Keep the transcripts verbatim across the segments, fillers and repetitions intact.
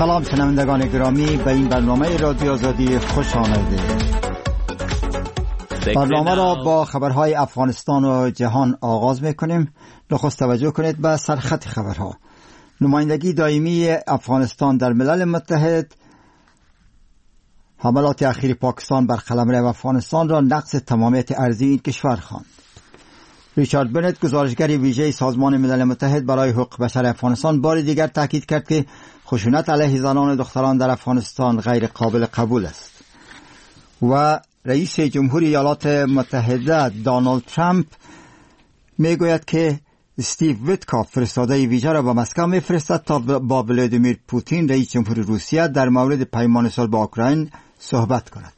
سلام شنوندگان گرامی، به این برنامه رادیو آزادی خوش آمدید. برنامه را با خبرهای افغانستان و جهان آغاز میکنیم. نخست توجه کنید به سرخط خبرها. نمایندگی دائمی افغانستان در ملل متحد حملات اخیر پاکستان بر قلمرو افغانستان را نقض تمامیت ارضی این کشور خواند. ریچارد بنت، گزارشگر ویژه سازمان ملل متحد برای حقوق بشر افغانستان، بار دیگر تاکید کرد که خشونت علیه زنان و دختران در افغانستان غیر قابل قبول است. و رئیس جمهوری ایالات متحده دونالد ترامپ میگوید که استیو ویتکاف، فرستاده ویژه را به مسکو میفرستد تا با ولادیمیر پوتین رئیس جمهور روسیه در مورد پیمان صلح با اوکراین صحبت کند.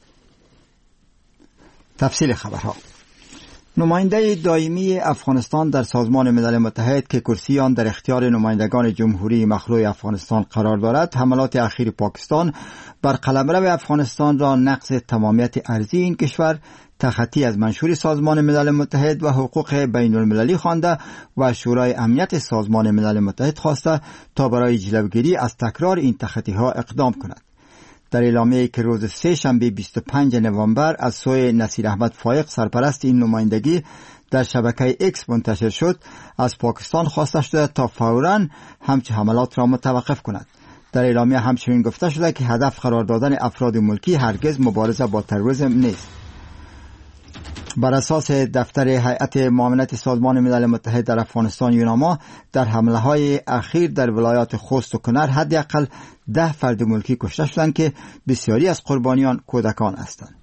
تفصیل خبرها. نماینده دائمی افغانستان در سازمان ملل متحد که کرسی آن در اختیار نمایندگان جمهوری مخلوع افغانستان قرار دارد، حملات اخیر پاکستان بر قلمرو افغانستان را نقض تمامیت ارضی این کشور، تخطی از منشور سازمان ملل متحد و حقوق بین المللی خوانده و شورای امنیت سازمان ملل متحد خواسته تا برای جلوگیری از تکرار این تخطی ها اقدام کند. در اعلامیه‌ای که روز سه شنبه بیست و پنجم نوامبر از سوی نصیر احمد فایق، سرپرست این نمایندگی، در شبکه ایکس منتشر شد، از پاکستان خواسته شده تا فوراً همچه حملات را متوقف کند. در اعلامیه همچنین گفته شده که هدف قرار دادن افراد ملکی هرگز مبارزه با تروریسم نیست. بر اساس دفتر هیئت معاونت سازمان ملل متحد در افغانستان یوناما، در حمله های اخیر در ولایات خوست و کنر حداقل ده فرد ملکی کشته شدند که بسیاری از قربانیان کودکان هستند.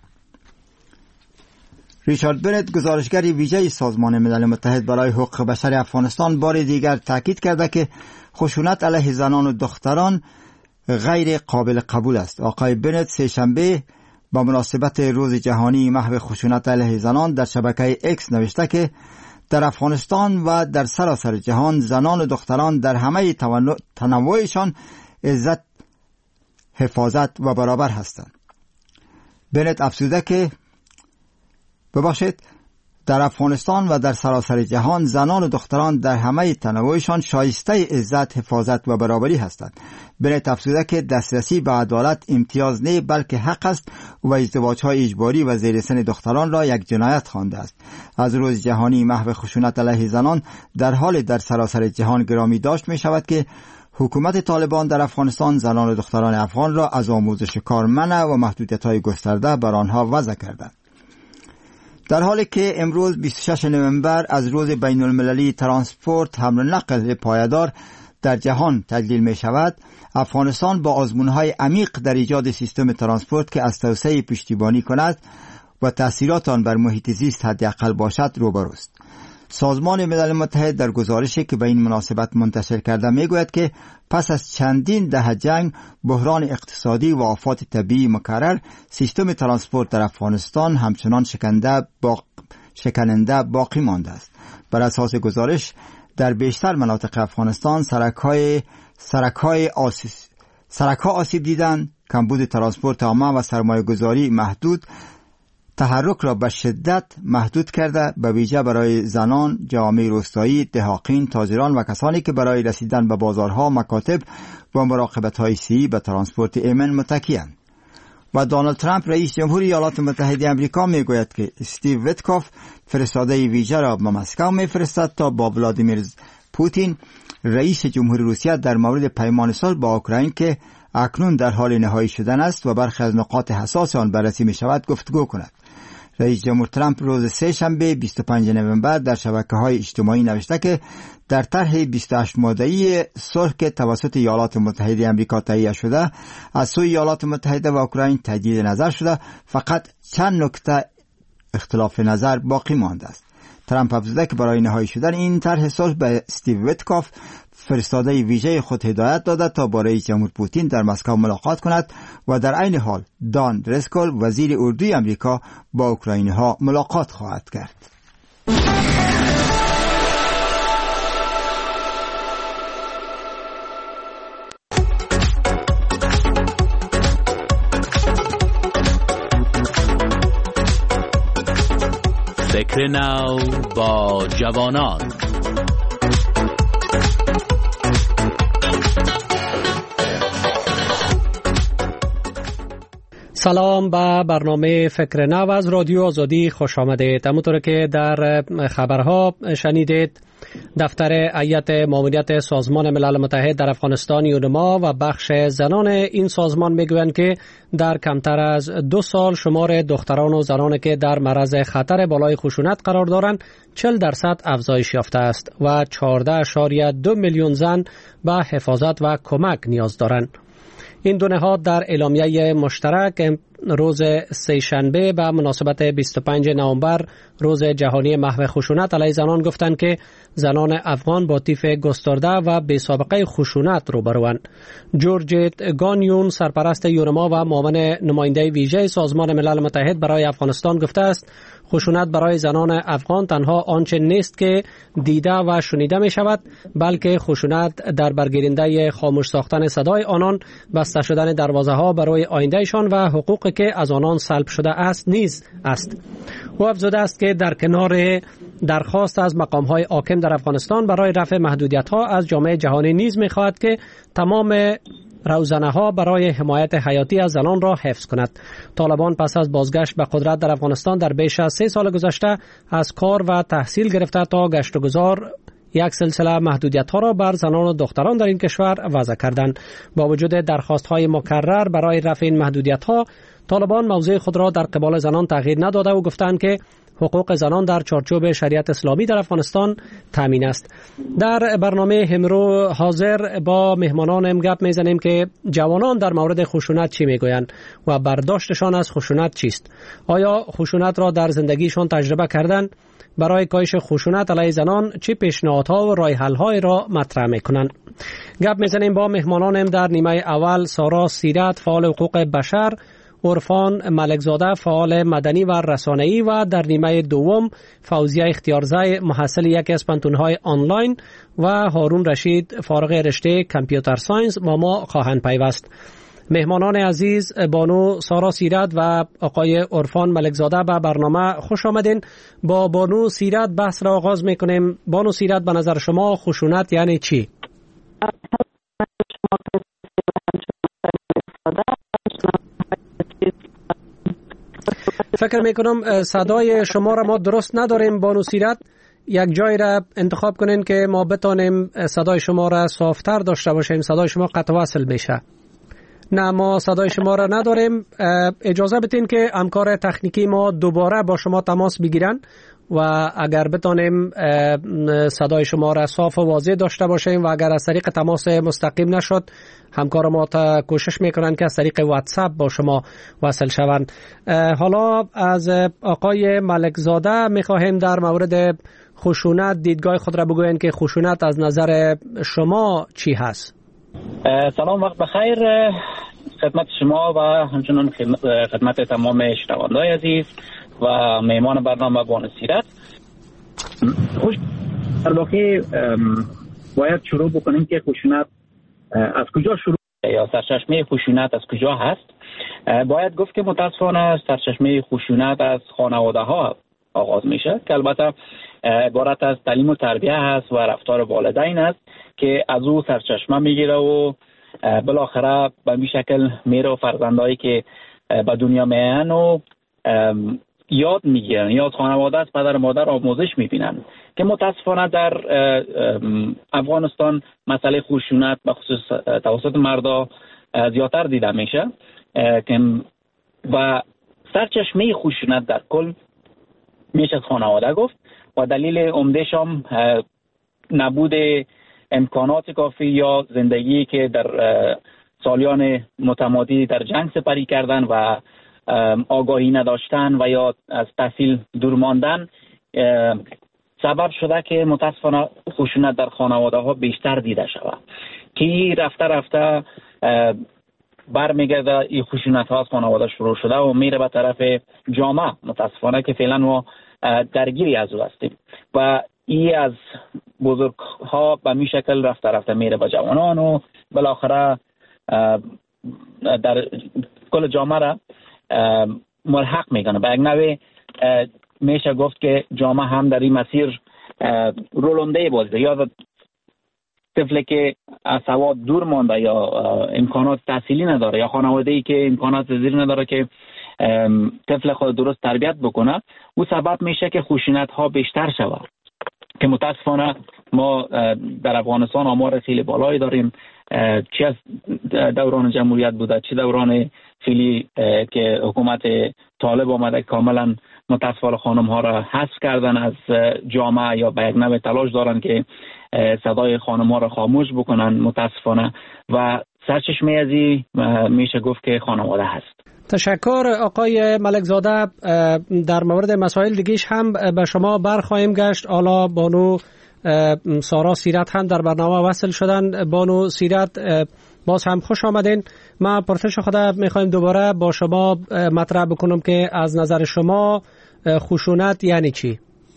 ریچارد بنت، گزارشگر ویژه سازمان ملل متحد برای حقوق بشر افغانستان، بار دیگر تاکید کرده که خشونت علیه زنان و دختران غیر قابل قبول است. آقای بنت سه شنبه با مناسبت روز جهانی محو خشونت علیه زنان در شبکه ایکس نوشته که در افغانستان و در سراسر جهان زنان و دختران در همه تنوعشان عزت، حفاظت و برابر هستند. بنت افزوده که ببخشید در افغانستان و در سراسر جهان زنان و دختران در همه تنوعشان شایسته عزت، حفاظت و برابری هستند. بنت افزوده که دسترسی به عدالت امتیاز نه بلکه حق است و ازدواج‌های اجباری و زیر سن دختران را یک جنایت خوانده است. از روز جهانی محو خشونت علیه زنان در حال در سراسر جهان گرامی داشت می شود که حکومت طالبان در افغانستان زنان و دختران افغان را از آموزش کار منع و محدودیت‌های گسترده بر آنها وضع کرده. در حالی که امروز بیست و ششم نوامبر از روز بین المللی ترانسپورت، حمل و نقل پایدار در جهان تجلیل می شود، افغانستان با آزمون‌های عمیق در ایجاد سیستم ترانسپورت که از توسعه پشتیبانی کند و تأثیرات آن بر محیط زیست حداقل باشد روبروست. سازمان ملل متحد در گزارشی که به این مناسبت منتشر کرده میگوید که پس از چندین دهه جنگ، بحران اقتصادی و آفات طبیعی مکرر، سیستم ترانسپورت در افغانستان همچنان شکننده باق... شکننده باقی مانده است. بر اساس گزارش، در بیشتر مناطق افغانستان سرک‌های سرک‌های آسیب سرک‌ها آسیب دیدند. کمبود ترانسپورت عامه و سرمایه‌گذاری محدود تحرک را به شدت محدود کرده، به ویژه برای زنان، جوامع روستایی، دهاقین، تاجران و کسانی که برای رسیدن به بازارها، مکاتب و مراقبت‌های صحی به ترانسپورت ایمن متکی‌اند. و دونالد ترامپ، رئیس جمهوری ایالات متحده آمریکا، میگوید که استیو ویتکاف، فرستاده ویژه را به مسکو میفرستد تا با ولادیمیر پوتین رئیس جمهوری روسیه در مورد پیمان صلح با اوکراین که اکنون در حال نهایی شدن است و برخی از نقاط حساس آن بررسی می شود گفتگو کند. رئیس جمهور ترامپ روز سه شنبه بیست و پنجم نوامبر در شبکه‌های اجتماعی نوشته که در طرح بیست و هشت ماده‌ای صلح که توسط ایالات متحده آمریکا تهیه شده، از سوی ایالات متحده و اوکراین تجدید نظر شده، فقط چند نکته اختلاف نظر باقی مانده است. ترامپ افزوده که برای نهایی شدن این طرح صلح به استیو ویتکاف، فرستاده ویژه خود، هدایت داده تا با رئیس جمهور پوتین در مسکو ملاقات کند و در عین حال دان درسکل، وزیر اردوی آمریکا، با اوکراینی‌ها ملاقات خواهد کرد. فکر نو با جوانان. سلام به برنامه فکر نو از رادیو آزادی خوش آمدید. همونطور که در خبرها شنیدید، دفتر هیئت ماموریت سازمان ملل متحد در افغانستان یونما و بخش زنان این سازمان میگویند که در کمتر از دو سال شمار دختران و زنانی که در معرض خطر بالای خشونت قرار دارند چهل درصد افزایش یافته است و چهارده اشاریه دو میلیون زن به حفاظت و کمک نیاز دارند. این دو نهاد در اعلامیه مشترک روز سه‌شنبه به مناسبت بیست و پنجم نوامبر روز جهانی محو خشونت علیه زنان گفتند که زنان افغان با طیف گسترده و بی سابقه خشونت روبروند. جورجت گانیون سرپرست یونما و معاون نماینده ویژه سازمان ملل متحد برای افغانستان گفته است خشونت برای زنان افغان تنها آنچه نیست که دیده و شنیده می شود، بلکه خشونت در برگیرنده خاموش ساختن صدای آنان، بسته شدن دروازه ها برای آیندهشان و حقوقی که از آنان سلب شده است نیز است. او افزوده است که در کنار درخواست از مقام های حاکم در افغانستان برای رفع محدودیت ها از جامعه جهانی نیز می خواهد که تمام روزنه ها برای حمایت حیاتی از زنان را حفظ کند. طالبان پس از بازگشت به قدرت در افغانستان در بیش از سه سال گذشته از کار و تحصیل گرفته تا گشت و گذار یک سلسله محدودیت ها را بر زنان و دختران در این کشور وضع کردند. با وجود درخواست های مکرر برای رفع این محدودیت ها، طالبان موضع خود را در قبال زنان تغییر نداده و گفتند که حقوق زنان در چارچوب شریعت اسلامی در افغانستان تامین است. در برنامه امرو حاضر با مهمانان گپ میزنیم که جوانان در مورد خشونت چی میگویند و برداشتشان از خشونت چیست. آیا خشونت را در زندگیشان تجربه کردند؟ برای کاهش خشونت علیه زنان چه پیشنهادها و راه حل‌های را مطرح میکنند؟ گپ میزنیم با مهمانانم در نیمه اول سارا سیرت فعال حقوق بشر، عرفان ملکزاده فعال مدنی و رسانه‌ای و در نیمه دوم فوزیه اختیارزی محصل یکی از پانتون‌های آنلاین و هارون رشید فارغ رشته کامپیوتر ساینس با ما خواهند پیوست. مهمانان عزیز، بانو سارا سیرت و آقای عرفان ملکزاده به برنامه خوش آمدین. با بانو سیرت بحث را آغاز میکنیم. بانو سیرت، به نظر شما خشونت یعنی چی؟ فکر میکنم صدای شما را ما درست نداریم بانو سیرت. یک جای را انتخاب کنین که ما بتانیم صدای شما را صافتر داشته باشیم. صدای شما قطع وصل بشه. نه، ما صدای شما را نداریم. اجازه بدین که همکار تکنیکی ما دوباره با شما تماس بگیرن و اگر بتانیم صدای شما را صاف و واضح داشته باشیم و اگر از طریق تماس مستقیم نشد، همکار ما تا کوشش میکنن که از طریق واتساپ با شما وصل شوند. حالا از آقای ملکزاده میخواهیم در مورد خشونت دیدگاه خود را بگوین که خشونت از نظر شما چی هست؟ سلام، وقت بخیر خدمت شما و همچنان خدمت تمام شنوندگان عزیز و مهمان برنامه بانو سیرت. خوش در واقع باید شروع بکنیم که خشونت از کجا شروع یا سرچشمه خشونت از کجا هست. باید گفت که متاسفانه سرچشمه خشونت از خانواده ها آغاز میشه که البته عبارت از تعلیم و تربیه هست و رفتار والدین است که از او سرچشمه میگیره و بالاخره به این شکل میره و فرزندایی که به دنیا میان و یاد میگیرن یا از خانواده از پدر و مادر آموزش میبینن که متاسفانه در افغانستان مسئله خشونت به خصوص توسط مردا زیادتر دیده میشه و سرچشمه خشونت در کل میشه از خانواده گفت و دلیل عمده‌ش هم نبود امکانات کافی یا زندگی که در سالیان متمادی در جنگ سپری کردن و آگاهی نداشتن و یا از تحصیل دور ماندن سبب شده که متاسفانه خشونت در خانواده ها بیشتر دیده شود که رفته رفته برمیگرده این خشونت ها از خانواده شروع شده و میره به طرف جامعه متاسفانه که فعلا ما درگیری از او هستیم و ای از بزرگ ها به می شکل رفته رفته میره به جوانان و بالاخره در کل جامعه را ملحق میکنه. به یک نوع میشه گفت که جامعه هم در این مسیر رولنده بازده. یاد طفلی که از سواد دور مانده یا امکانات تحصیلی نداره یا خانواده‌ای که امکانات زیر نداره که طفل خود درست تربیت بکنه، او سبب میشه که خشونت ها بیشتر شود که متاسفانه ما در افغانستان آمار خیلی بالایی داریم، چه از دوران جمهوریت بوده چه دوران فعلی که حکومت طالب آمده کاملا متاسفانه خانم ها را حذف کردن از جامعه یا به یک نوع تلاش دارن که صدای خانم ها را خاموش بکنن متاسفانه و سرچشمه ازی میشه گفت که خانواده هست. تشکر آقای ملک زاده. در مورد مسائل دیگیش هم به شما برخواهیم گشت. حالا بانو سارا سیرت هم در برنامه وصل شدن. بانو سیرت باز هم خوش آمدین. ما پرسش خود میخوایم دوباره با شما مطرح بکنم که از نظر شما خشونت یعنی چی؟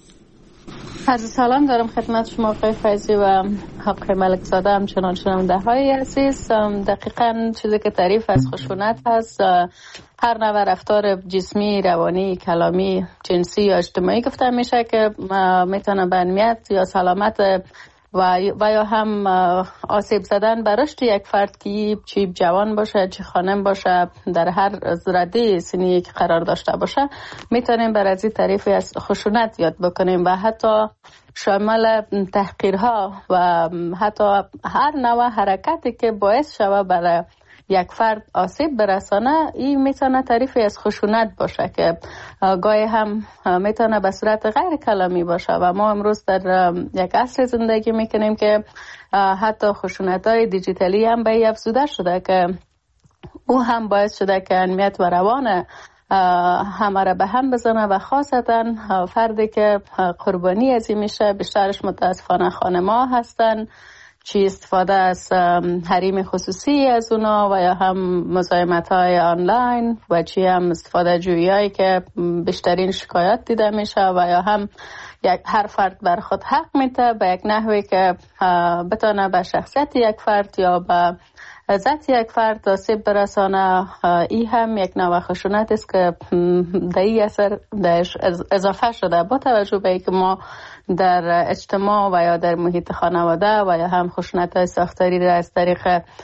عرض سلام دارم خدمت شما آقای فیضی و آقای ملک زاده همچنان شنونده های عزیز. دقیقاً چیزی که تعریف از خشونت هست هر نوع رفتار جسمی، روانی، کلامی، جنسی یا اجتماعی گفته میشه که میتونه به امنیت یا سلامت و و یا هم آسیب زدن به رشد یک فرد که چی جوان باشه چی خانم باشه در هر رده سنی که قرار داشته باشه میتونیم بر از این تعریفی از خشونت یاد بکنیم و حتی شامل تحقیرها و حتی هر نوع حرکتی که باعث شوه برای یک فرد آسیب برسانه این میتونه تعریفی از خشونت باشه که گاهی هم میتونه به صورت غیر کلامی باشه و ما امروز در یک عصر زندگی میکنیم که حتی خشونت های دیجیتالی هم به افزوده شده که او هم باعث شده که امنیت و روان همه را به هم بزنه و خاصتا فردی که قربانی از این میشه بیشترش متاسفانه خانم‌ها هستن، چی استفاده از حریم خصوصی از اونا و یا هم مزاحمت های آنلاین و چی هم استفاده جویی هایی که بیشترین شکایت دیده میشه و یا هم یک هر فرد بر خود حق میده به یک نحوی که بتونه به شخصیت یک فرد یا به عزت یک فرد آسیب برسانه. ای هم یک نوع خشونت است که در این اثر درش اضافه شده با توجه به اینکه ما در اجتماع و یا در محیط خانواده و یا هم خشونت های ساختاری را از طریق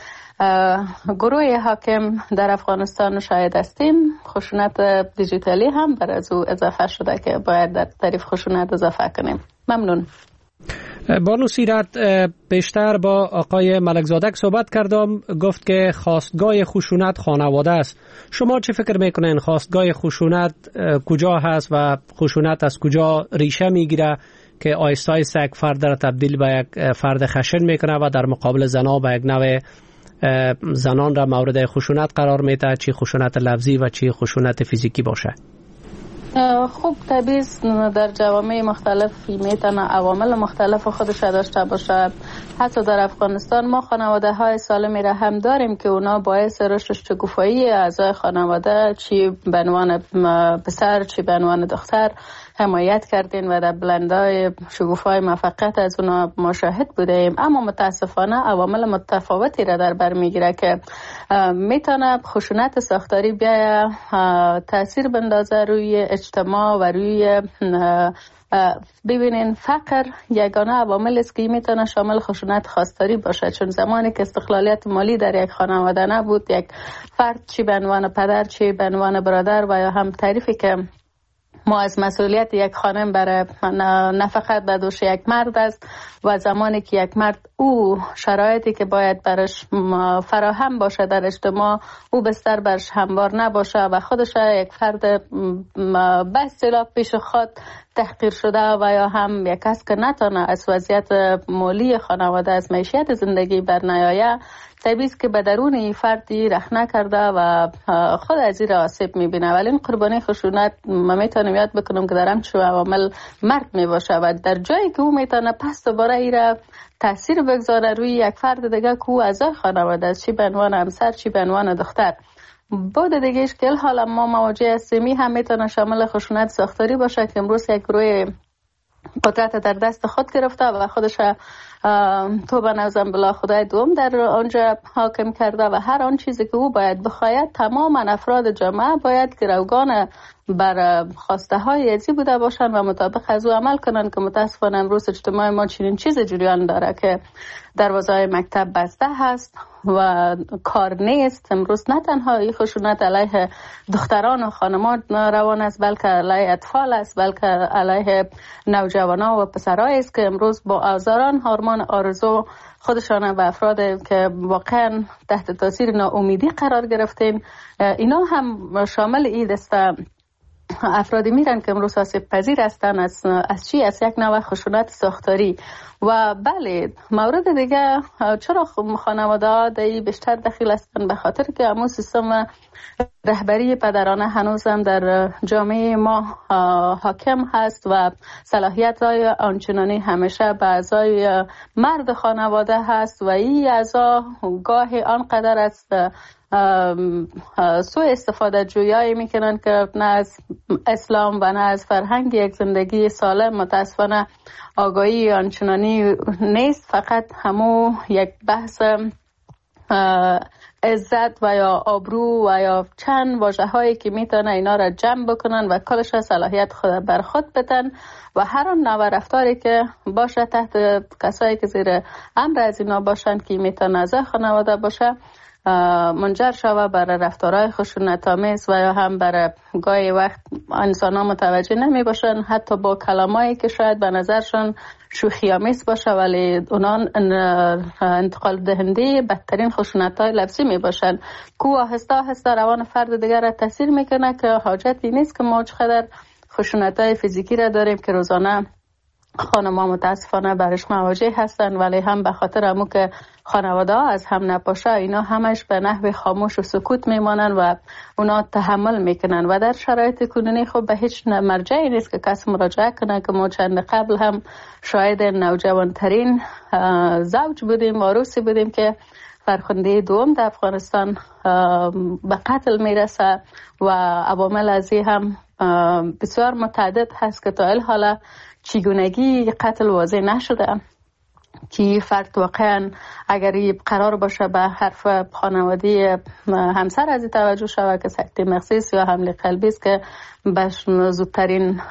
گروه حاکم در افغانستان شاهد هستیم. خشونت دیجیتالی هم بر از او اضافه شده که باید در تعریف خشونت اضافه کنیم. ممنون. بانو سیرت بیشتر با آقای ملک زاده صحبت کردم، گفت که خواستگاه خشونت خانواده است. شما چه فکر میکنین خواستگاه خشونت کجا هست و خشونت از کجا ریشه میگیره که آیسته آیسته یک فرد را تبدیل به یک فرد خشن میکنه و در مقابل زنها به یک نوع زنان را مورد خشونت قرار میده، چی خشونت لفظی و چی خشونت فیزیکی باشه؟ خوب طبیعی در جوامع مختلف میتونه عوامل مختلف خودش داشته باشه. حتی در افغانستان ما خانواده های سالمی را هم داریم که اونا باعث رشد شکوفایی اعضای خانواده چی به عنوان پسر چی به عنوان دختر حمایت کردین و در بلندای شکوفای موفقیت از اونا مشاهد بودیم. اما متاسفانه عوامل متفاوتی را در بر میگیره که میتونه خشونت ساختاری بیا تاثیر بندازه روی اجتماع و روی ببینین فقر یگانه عوامل است که میتونه شامل خشونت خواستاری باشه، چون زمانی که استقلالیت مالی در یک خانواده نبود یک فرد چی به عنوان پدر چی به عنوان برادر و یا هم تعریفی که ما از مسئولیت یک خانم برای نه فقط به دوش یک مرد است و زمانی که یک مرد او شرایطی که باید برش فراهم باشه در اجتماع او بستر برش هموار نباشه و خودش یک فرد به اصطلاح پیش خود تحقیر شده و یا هم یک کس که نتونه از وضعیت مالی خانواده از معیشت زندگی بر نیایه طبیعی است که به درون این فردی رخ نکرده و خود از این آسیب میبینه. ولی این قربانی خشونت من میتونم یاد بکنم که در همچون عوامل مرد میباشه و در جایی که او میتونه پس دوباره ای را تاثیر بگذاره روی یک فرد دیگه که او اعضای خانواده است، چی به عنوان همسر چی به عنوان دختر. بود دیگه اشکال حالا ما مواجه هستیم هم میتونه شامل خشونت ساختاری باشه که امروز یک گروه قدرت در دست خود گرفته و خودش تو به نظرم بلا خدای دوم در آنجا حاکم کرده و هر آن چیزی که او باید بخواید تمام افراد جامعه باید گروگان بر خواسته های ازی بوده باشن و مطابق از او عمل کنن که متاسفانه امروز اجتماع ما چنین چیز جریان داره که دروازه مکتب بسته هست و کار نیست. امروز نه تنها این خشونت علیه دختران و خانمان روان است، بلکه علیه اطفال است، بلکه علیه نوجوانان و پسرای است که امروز با آزاران هورمون آرزو خودشان و افراد که واقعا تحت تاثیر ناامیدی قرار گرفتین، اینا هم شامل این است. افرادی میرن که امروز آسیب پذیر هستن از از چی؟ از یک نوع خشونت ساختاری. و بله، مورد دیگه چرا خانواده ها دی بیشتر دخیل هستن؟ به خاطر که همون سیستم رهبری پدرانه هنوز هم در جامعه ما حاکم هست و صلاحیت های آنچنانی همیشه به اعضای مرد خانواده هست و این اعضا گاهی آنقدر است سوء استفاده جویایی میکنن که نه از اسلام و نه از فرهنگ یک زندگی سالم متاسفانه آگاهی آنچنانی نیست. فقط همو یک بحث عزت و یا آبرو و یا چند واژه هایی که میتونه اینا را جمع بکنن و کلش صلاحیت خود بر خود بدن و هر آن نوع رفتاری که باشه تحت کسایی که زیر امر از اینا باشن که میتونه از خانواده باشه منجر شوه برای رفتارهای خشونت‌آمیز و یا هم برای گاهی وقت انسان ها متوجه نمی باشن حتی با کلامایی که شاید به نظرشان شوخی‌آمیز باشه ولی اونان انتقال دهنده بدترین خشونت‌های لفظی می باشن که آهسته آهسته روان فرد دیگر را تاثیر میکنه که حاجتی نیست که ما چقدر خشونت‌های فیزیکی را داریم که روزانه خانم‌ها متاسفانه برش مواجه هستن، ولی هم به خاطر همون که خانواده ها از هم نپاشه اینا همش به نحو خاموش و سکوت میمانن و اونا تحمل میکنن و در شرایط کنونی خب به هیچ مرجعی نیست که کس مراجعه کنه که ما چند قبل هم شاید نوجوانترین زوج بودیم، عروسی بودیم که فرخنده دوم در افغانستان به قتل میرسه و عوامل از این هم بسیار متعدد هست که تا الحالا چگونگی قتل واضح نشده که فرد واقعا اگر قرار باشه به حرف خانوادی همسر از توجه شوه که سکته مغزی یا حمله قلبی است که به زودترین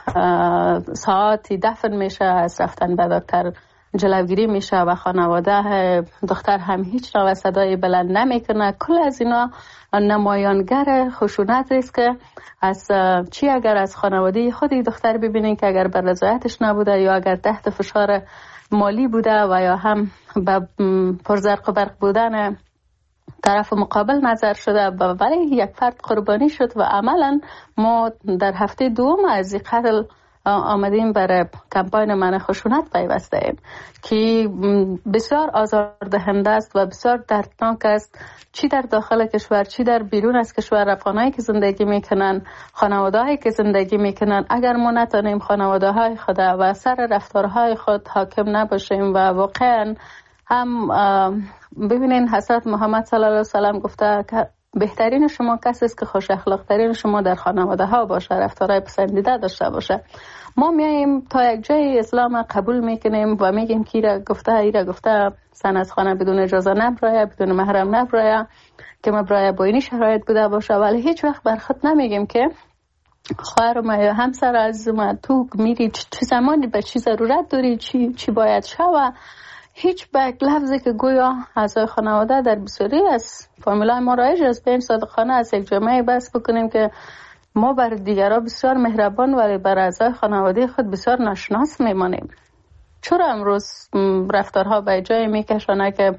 ساعتی دفن میشه، از رفتن به دکتر جلوگیری میشه و خانواده دختر هم هیچ نوع صدای بلند نمیکنه. کل از اینا نمایانگر خشونت است که از چی اگر از خانواده خودی دختر ببینین که اگر بر رضایتش نبوده یا اگر تحت فشار مالی بوده و یا هم به پرزرق و برق بودن طرف مقابل نظر شده ولی یک فرد قربانی شد و عملا ما در هفته دوم از این قتل آمدیم برای کمپاین منع خشونت پیوسته ایم که بسیار آزاردهنده است و بسیار دردناک است، چی در داخل کشور چی در بیرون از کشور. افغانایی که زندگی میکنن، خانواده‌هایی که زندگی میکنن، اگر ما نتونیم خانواده‌های خود و سر رفتارهای خود حاکم نباشیم و واقعا هم ببینین حضرت محمد صلی الله علیه و سلم گفته که بهترین شما کسی است که خوش اخلاق ترین شما در خانواده ها باشه، رفتارهای پسندیده داشته باشه. ما میایم تا یک جای اسلام قبول میکنیم و میگیم که ایره گفته ایره گفته سن از خانه بدون اجازه نبرایه، بدون محرم نبرایه که مبرایه با اینی شرایط بوده باشه، ولی هیچ وقت بر خود نمیگیم که خواهر ما یا همسر از ما تو میری چه زمانی به چی ضرورت داری، چی چی باید شوه. هیچ بک لفظی که گویا اعضای خانواده در بسیاری از فامیلای ما رایج است به این صادقانه از یک جامعه بس بکنیم که ما بر دیگران بسیار مهربان ولی بر اعضای خانواده خود بسیار ناشناس میمانیم. چرا امروز رفتارها به جای میکشانه که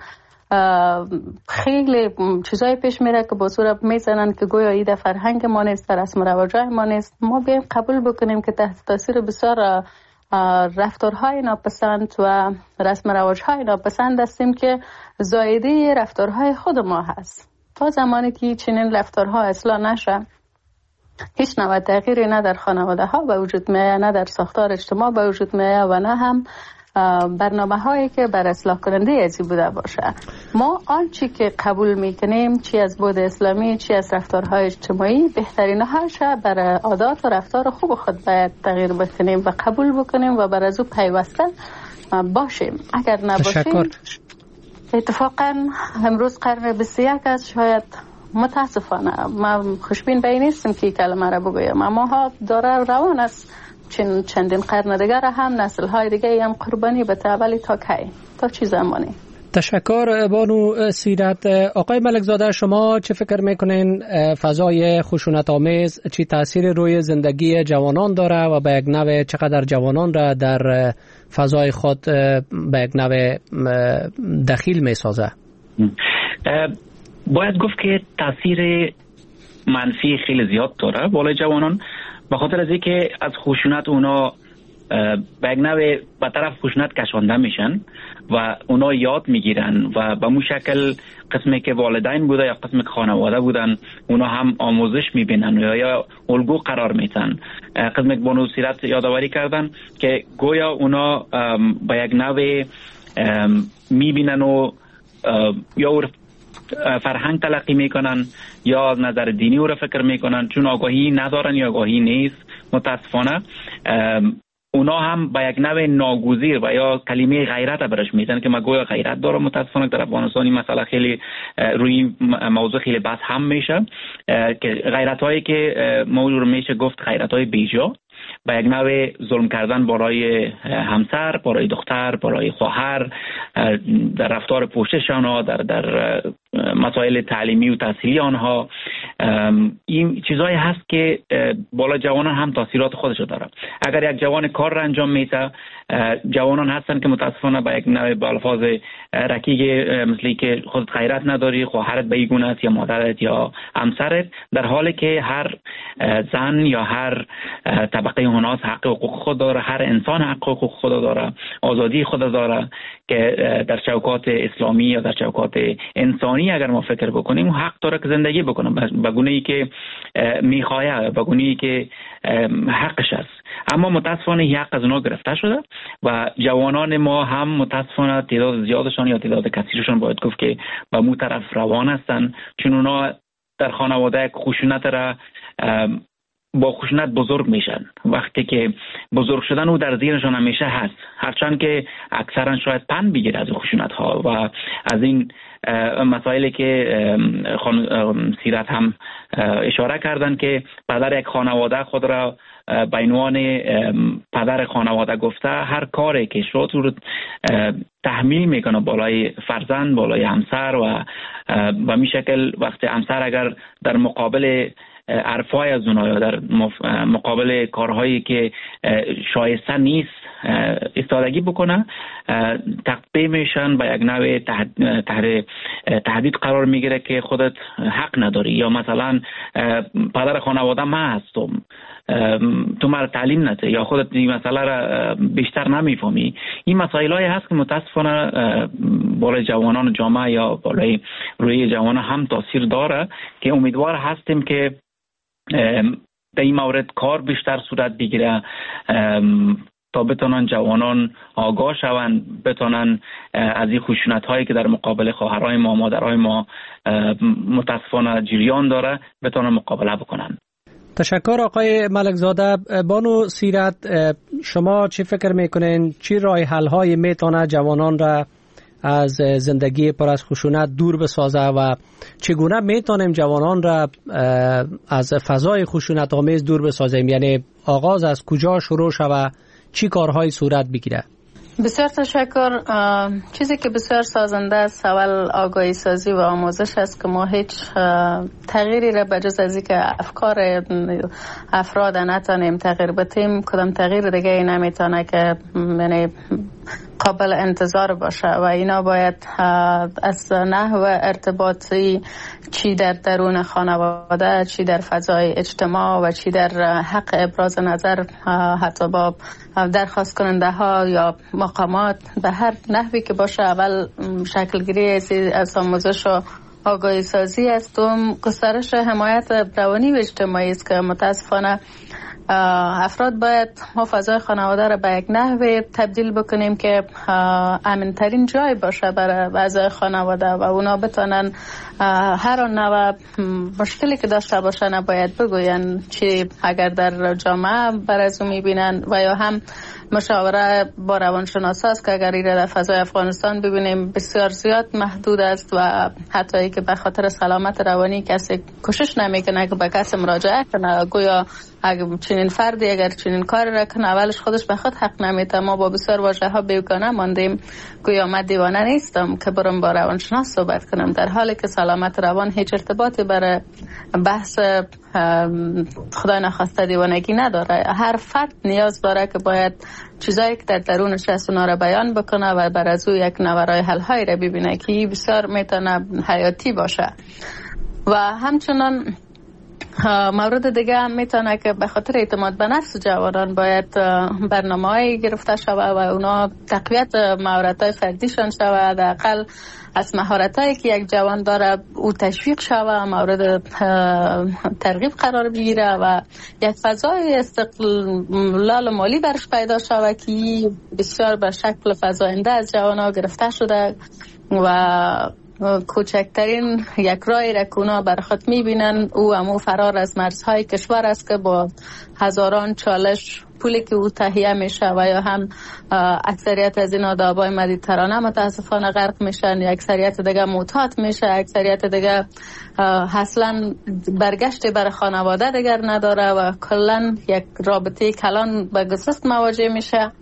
خیلی چیزای پیش میره که با صورت میزنن که گویا ایده فرهنگ ما نیست، در رسم و رواج ما نیست. ما بیایم قبول بکنیم که تحت تاثیر بسیار رفتارهای ناپسند و رسم و رواجهای ناپسند هستیم که زایده رفتارهای خود ما هست. تا زمانی که چنین رفتارها اصلاح نشه هیچ نوع تغییری نه در خانواده ها به وجود میاد، نه در ساختار اجتماع به وجود میاد و نه هم برنامه هایی که بر اصلاح کننده ازی بوده باشه. ما آنچه که قبول میکنیم چی از بود اسلامی چی از رفتارهای اجتماعی بهترین هاشه برای عادات و رفتار خوب خود باید تغییر بکنیم و قبول بکنیم و بر از او پیوسته باشیم. اگر نباشیم اتفاقا امروز قرن بیست و یک است، شاید متاسفانه ما خوشبین به این نیستم که کلمه را بگویم، اما ها داره روان است. چند چندین قرن دیگر هم نسل های دیگه هم قربانی به ولی تا کی، تا چی زمانی. تشکر بانو سیرت. آقای ملک زاده، شما چه فکر میکنین فضای خشونت آمیز چی تاثیر روی زندگی جوانان داره و به یک نوع چقدر جوانان را در فضای خود به یک نوع دخیل میسازه؟ باید گفت که تاثیر منفی خیلی زیاد داره بالای جوانان، به خاطر از اینکه از خشونت اونا به یک نوع به طرف خشونت کشانده میشن و اونا یاد میگیرن و به مو شکل قسمی که والدین بوده یا قسمی که خانواده بودن اونا هم آموزش میبینن یا یا الگو قرار میتن. قسمی که بانو سیرت یادآوری کردن که گویا اونا به یک نوع میبینن و یا فرهنگ تلقی میکنن یا از نظر دینی او را فکر میکنن، چون آگاهی ندارن یا آگاهی نیست متاسفانه. اونا هم به یک نوع ناگزیر و یا کلمه غیرت برش میزنن که ما گویا غیرت داره. متاسفانه در افغانستان این مسئله خیلی روی موضوع خیلی بحث هم میشه که غیرت هایی که موضوع میشه گفت غیرت های بیجا، به یک نوع ظلم کردن برای همسر، برای دختر، برای خواهر، در رفتار پوشش آنها، در در مسائل تعلیمی و تحصیلی آنها. این چیزایی هست که بالا جوانان هم تاثیرات خودشو داره. اگر یک جوان کار را انجام میده، جوانان هستن که متاسفانه به یک نوع با الفاظ رکیک مثلی که خودت غیرت نداری، خواهرت به این گونه است یا مادرت یا همسرت، در حالی که هر زن یا هر طبقه هناس حق حقوق خود داره، هر انسان حق حقوق خود داره، آزادی خود داره که در چوکات اسلامی یا در چوکات انسانی اگر ما فکر بکنیم حق داره که زندگی بکنه به گونه‌ای که میخواه، به گونه‌ای که حقش است. اما متاسفانه این حق از اونا گرفته شده و جوانان ما هم متاسفانه تعداد زیادشان یا تعداد کثیرشان باید گفت که به مو طرف روان هستن، چون اونا در خانواده خشونت را با خشونت بزرگ میشن. وقتی که بزرگ شدن او در ذهنشان همیشه هست، هرچند که اکثرا شاید پند بگیره از خشونت ها و از این مسائلی که خانم سیرت هم اشاره کردن که پدر یک خانواده خود را به عنوان پدر خانواده گفته، هر کاری که شد رو تحمیل میکنه بالای فرزند، بالای همسر و به می شکل وقتی همسر اگر در مقابل عرفای از اونها یا در مقابل کارهایی که شایسته نیست ایستادگی بکنه، تقبیه میشن، به یک نوع تهدید قرار میگیره که خودت حق نداری، یا مثلا پدر خانواده من هستم تو مرا تعلیم نده، یا خودت این مسئله را بیشتر نمیفهمی. این مسائل هایی هست که متاسفانه بالای جوانان جامعه یا بالای روی جوانان هم تاثیر داره که امیدوار هستیم که در این مورد کار بیشتر صورت بگیره تا بتونن جوانان آگاه شوند، بتونن از این خشونت هایی که در مقابل خواهرای ما، مادرای ما متاسفانه جریان داره بتونن مقابله بکنن. تشکر آقای ملک زاده. بانو سیرت، شما چی فکر میکنین چی راه حل های میتونه جوانان را از زندگی پر از خشونت دور بسازه و چگونه میتونیم جوانان را از فضای خشونت آمیز دور بسازیم؟ یعنی آغاز از کجا شروع شود، چی کارهایی صورت بگیره؟ بسیار تشکر. چیزی که بسیار سازنده است اول آگاهی سازی و آموزش است که ما هیچ تغییری را بجز از اینکه افکار افراد نتانیم تغییر بدیم، کدام تغییر دیگه ای نمیتونه که یعنی قابل انتظار باشه و اینا باید از نحو ارتباطی چی در درون خانواده، چی در فضای اجتماع و چی در حق ابراز نظر حتی با درخواست کننده ها یا مقامات به هر نحوی که باشه اول شکل گیری از آموزش و آگاهی سازی است و گسترش حمایت روانی و اجتماعی است که متاسفانه افراد باید ما فضای خانواده را به یک نحوی تبدیل بکنیم که امن ترین جای باشه برای اعضای خانواده و اونا بتونن هر نوع مشکلی که داشته باشن نباید بگوین، چی اگر در جامعه برازو میبینن و یا هم مشاوره با روانشناس است که اگر ایره در فضای افغانستان ببینیم بسیار زیاد محدود است و حتی ای که به خاطر سلامت روانی کسی کوشش نمیکنه که به کسی مراجعه کنه، گویا اگر چنین فردی اگر چنین کاری را کنه اولش خودش به خود حق نمیده. ما با بسیار واژه ها بیگانه ماندیم، گویا من دیوانه نیستم که برم با روانشناس صحبت کنم، در حالی که سلامت روان هیچ ارتباطی برای بحث خدای نخواسته دیوانگی نداره. هر فرد نیاز داره که باید چیزایی که در درونش هست اونا را بیان بکنه و بر از او یک نوع راه حل هایی را ببینه که بسیار میتونه حیاتی باشه. و همچنان مورد دیگه هم میتونه که به خاطر اعتماد به نفس جوانان باید برنامه‌ای گرفته شوه و اونا تقویت مهارت‌های فردیشان شوه، حداقل از مهارتایی که یک جوان داره او تشویق شوه، مورد ترغیب قرار بگیره و یک فضای استقلال مالی برش پیدا شوه که بسیار به شکل فزاینده از جوانان گرفته شده و کوچکترین یک رای را کونا بر خود میبینن او امو فرار از مرزهای کشور است که با هزاران چالش پولی که او تهیه میشه و یا هم اکثریت از این آبای مدیترانه متاسفانه غرق میشن، یا اکثریت دیگه معتاد میشه، اکثریت دیگه اصلا برگشت بر خانواده دیگر نداره و کلا یک رابطه کلان به گسست مواجه میشه.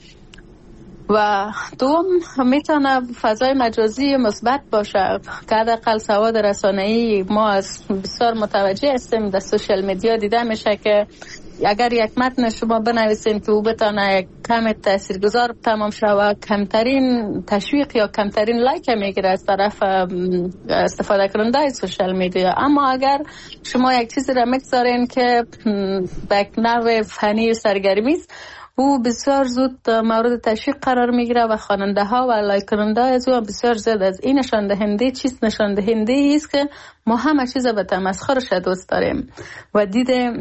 و دوم میتونه فضای مجازی مثبت باشه که حداقل سواد رسانه‌ای ما از بسیار متوجه هستیم در سوشال میدیا دیده میشه که اگر یک متن شما بنویسین که او بتونه یک کم تاثیرگذار تمام شود، کمترین تشویق یا کمترین لایک میگیره از طرف استفاده کننده سوشال میدیا. اما اگر شما یک چیزی را میگذارین که به یک نوع فنی سرگرمی است، او بسیار زود مورد تشویق قرار میگیره و خواننده ها و لایک کننده از او بسیار زیاد از این نشان دهنده چیز نشان دهنده است که ما همه چیز به تمسخرش دوست داریم و دیده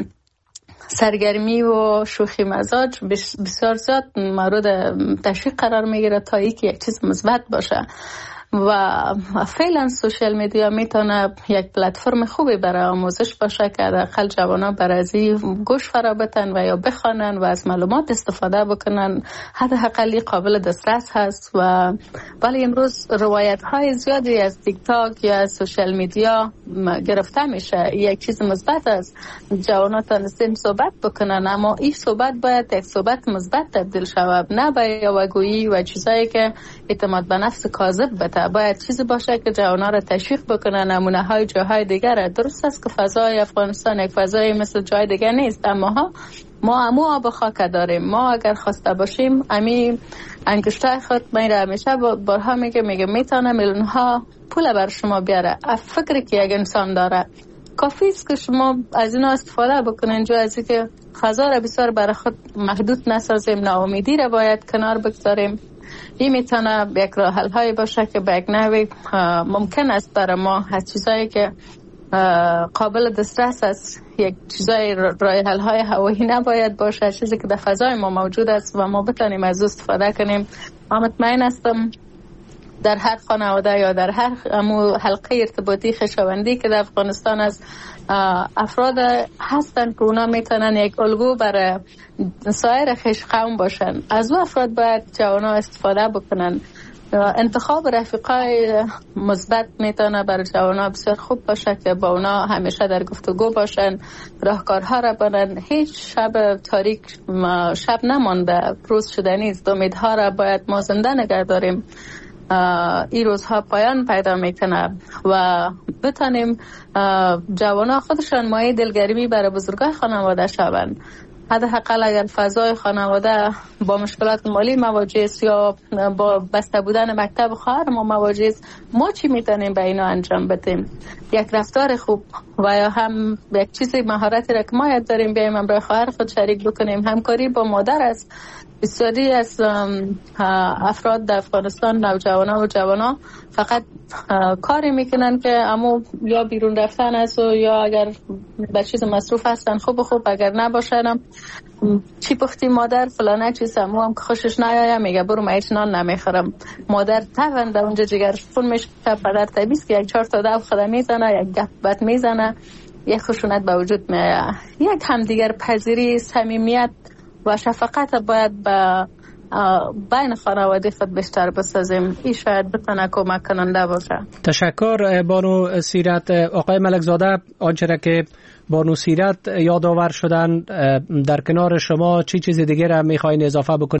سرگرمی و شوخی مزاج بسیار زیاد مورد تشویق قرار میگیره تا اینکه یک چیز مثبت باشه. و فعلا سوشال میدیا میتونه یک پلتفرم خوبی برای آموزش باشه که حداقل جوانان برای گوش فرا بتن و یا بخوانن و از معلومات استفاده بکنن، حداقل قابل دسترس هست. و ولی امروز روایت های زیادی از تیک تاک یا از سوشال میدیا گرفته میشه. یک چیز مثبت است، جوانان تونستن صحبت بکنن، اما این صحبت باید یک صحبت مثبت تبدیل شود، نه به یاوه‌گویی و چیزایی که اعتماد به نفس کاذب بده. باید چیزی باشه که جوانان را تشویق بکنه، نمونه های جاهای دیگر. درست است که فضای افغانستان یک فضای مثل جای دیگر نیست، اما ها ما امو آب خاک داریم. ما اگر خواسته باشیم امی انگشتای خود من را همیشه بارها میگه میگه میتونه میلیون ها پول بر شما بیاره. فکری که یک انسان داره کافی است که شما از اینا استفاده بکنین، جو از اینکه فضا را بسیار برای خود محدود نسازیم، ناامیدی را باید کنار بگذاریم. این میتونه یک راه حل هایی باشه که به یک نحوی ممکن است برای ما از چیزایی که قابل دسترس است، یک چیزای راه حل های هوایی نباید باشه، چیزی که در فضای ما موجود است و ما بتونیم از استفاده کنیم. من مطمئن هستم در هر خانواده یا در هر حلقه ارتباطی خویشاوندی که در افغانستان است، افراد هستند که اونا میتونن یک الگو برای سایر خویش قوم باشن. از او افراد باید جوانا استفاده بکنن. انتخاب رفیقای مثبت میتونه برای جوانا بسیار خوب باشه که با اونا همیشه در گفتگو باشن، راهکارها را برن. هیچ شب تاریک شب نمانده، روز شده نیست. امیدها را باید ما زنده نگه داریم. این روزها پایان پیدا میکنه و بتانیم جوانا خودشان مایه دلگرمی برای بزرگای خانواده شوند. حداقل اگر فضای خانواده با مشکلات مالی مواجه است یا با بسته بودن مکتب خواهر ما مواجه است، ما چی میتونیم به اینا انجام بدیم؟ یک رفتار خوب و یا هم یک چیزی مهارتی را که ما یاد داریم بیایم امرای خواهر خود شریک بکنیم. همکاری با مادر است. بسیاری از افراد در افغانستان، نوجوانا و جوانا فقط کاری میکنن که امو یا بیرون رفتن است و یا اگر به چیز مصروف هستن خوب خوب، اگر نباشن چی پختی مادر فلانه چیز امو هم که خوشش نیایه میگه برو من هیچ نان نمیخورم. مادر تون در اونجا جگر خون میشه، پدر تبیست که یک چهار تا دو خدا میزنه، یک گپ بد میزنه، یک خشونت به وجود میایه. یک همدیگر پذیری، صمیمیت و شفقت باید به بین خانواده خود بیشتر بسازیم. این شاید بتونه کمک کننده باشه. تشکر بانو سیرت. آقای ملک زاده، آنچه را که بانو سیرت یادآور شدن، در کنار شما چی چیز دیگه را میخواین اضافه بکنید؟